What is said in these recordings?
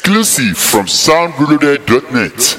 Exclusive from soundreloaded.net.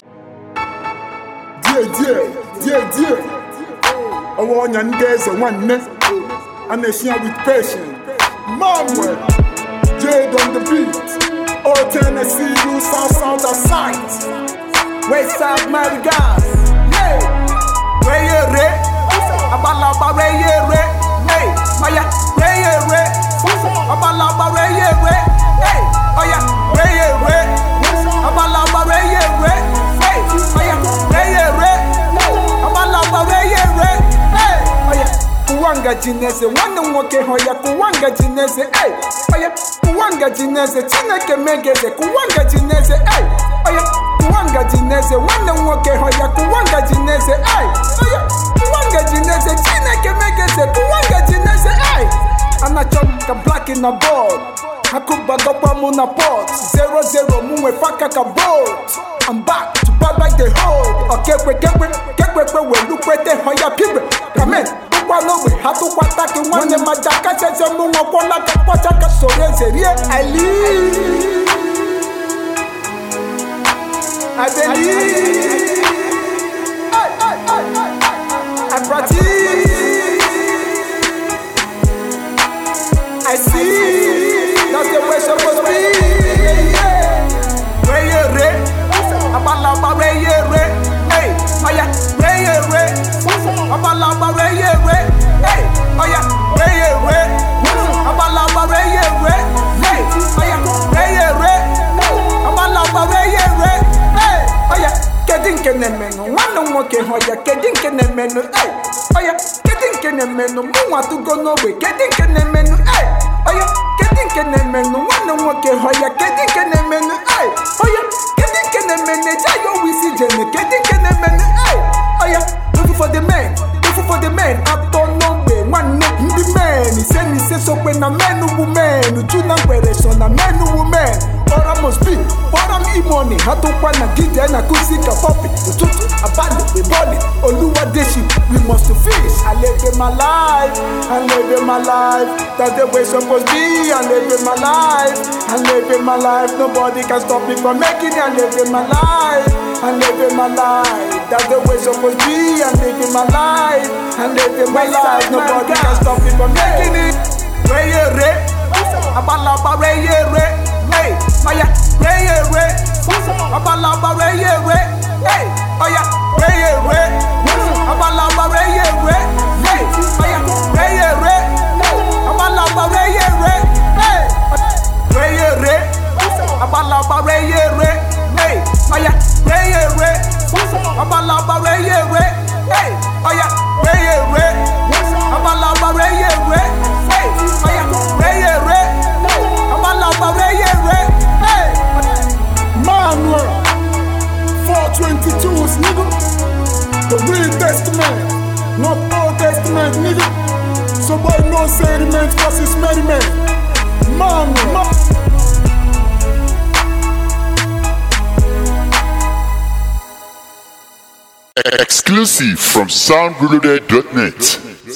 Dear. I want your days and one neck. And they share with patience. Manuel, Jade on the beat. All Tennessee, you sound of sight. West Side Marigas. Yeah. Where you re? Abalaba where you re? Hey, Maya, where you re? Abalaba where you re? Hey, Maya, where you re? Abalaba where you re? Hey, Maya, where you re? Abalaba where you re? Hey, Maya. Kuwanga jinese, wana mwoke hoya kuwanga jinese, hey, Maya. Kuwanga jinese, chineke megeze, kuwanga jinese, hey, Maya. Kuwanga jinese, wana mwoke hoya kuwanga jinese, hey, Maya. Kuwanga jinese, chineke megeze, kuwanga jinese, hey. Anachomka black in a board. Hakubaga muna pot 0-0 muwe faka ka boat. I'm back to bad like the hold. Okay, we look where they hoya pibre. Come in, tukwa lowe, hatu kwa taki wane majaka sese mungo kola kapwa chaka sore serie. I believe. I practice. I see. That's the way supposed to be. Where you re? Abalaba where you re? Hey, Maya, where you re? Abalaba where you re? Hey, Maya, where you re? Abalaba where you re? Hey, Maya, where you re? Abalaba where you re? Hey, Maya, kedin kenemeno, wana mwoke hoya, kedin kenemeno, hey, Maya, kedin kenemeno, mwa tu go no way, kedin kenemeno, hey, Maya. Kenemeno, wana mwoke hoya, kedin kenemeno, ay, oya, kedin kenemeno, jayo wisi jene, kedin kenemeno, ay, oya, looking for the man, ato no way, one neck in the man, he say so when a man woman, juna where so na man woman, or I must be, but I'm money, hatu kwana gide na kusika popi, ututu, abali, we body, oluwa deshi, we must fish, I live my life, that's the way supposed to be, I live my life, nobody can stop me from making it, I live my life, that's the way supposed to be, I live my life, nobody can stop me from making it. Where you re? Abalaba where you re? Hey, Maya, where you re? Abalaba where you re? Hey, Maya, where you re? Abalaba where you re? Hey, Maya, where you re? Abalaba where you re? Hey, where you re? Abalaba where you re? Hey, Maya, where you re? Abalaba where you re? Hey, Maya, where you re? Abalaba where you re? Hey, Maya, where you re? Abalaba where you re? Hey, Manuel 422s, nigga. The real testament, not Old Testament, nigga. So boy no sediment cause it's merriment. Manuel. Exclusive from soundreloaded.net.